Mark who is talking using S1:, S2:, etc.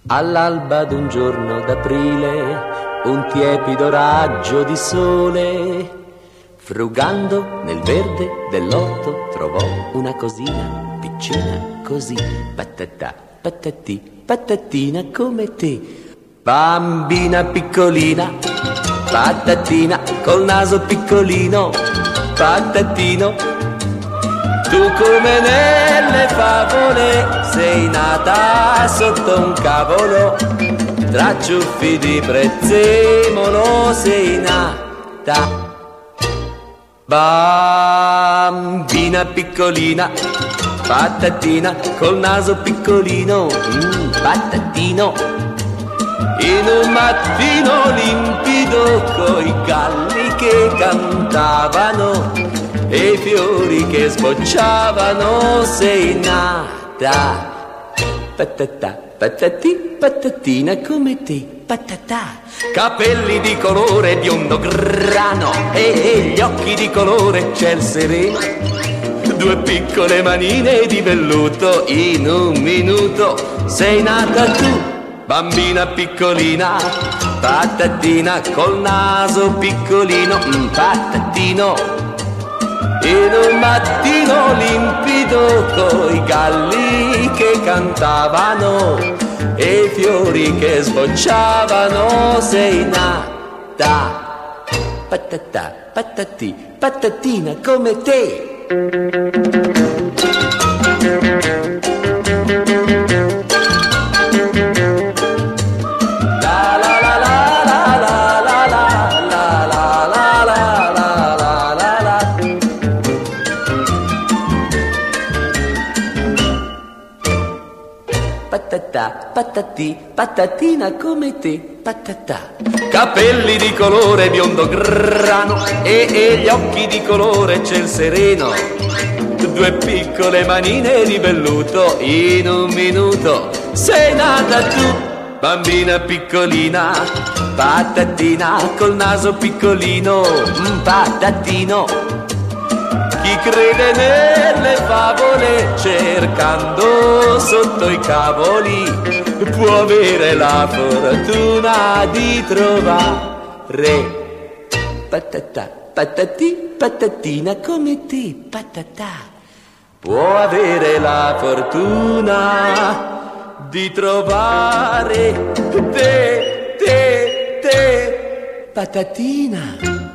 S1: All'alba d'un giorno d'aprile, un tiepido raggio di sole, frugando nel verde dell'orto, trovò una cosina piccina così, patatà, patatì, patatina come te. Bambina piccolina, patatina, col naso piccolino, patatino. Tu come nelle favole sei nata sotto un cavolo, tra ciuffi di prezzemolo sei nata. Bambina piccolina, patatina, col naso piccolino, patatino. In un mattino limpido coi galli che cantavano e i fiori che sbocciavano sei nata. Patatà, patatì, patatina come te, patatà. Capelli di colore biondo grano e gli occhi di colore ciel sereno. Due piccole manine di velluto, in un minuto sei nata tu. Bambina piccolina, patatina, col naso piccolino, patatino. In un mattino limpido coi galli che cantavano e i fiori che sbocciavano sei nata. Patatà, patatì, patatina come te. Patatà, patatì, patatina come te, patatà. Capelli di colore biondo grano e gli occhi di colore ciel sereno. Due piccole manine di velluto, in un minuto sei nata tu. Bambina piccolina, patatina, col naso piccolino, patatino. Chi crede nelle favole cercando sotto i cavoli può avere la fortuna di trovare patatà, patatì, patatina come te, patatà. Può avere la fortuna di trovare te, patatina.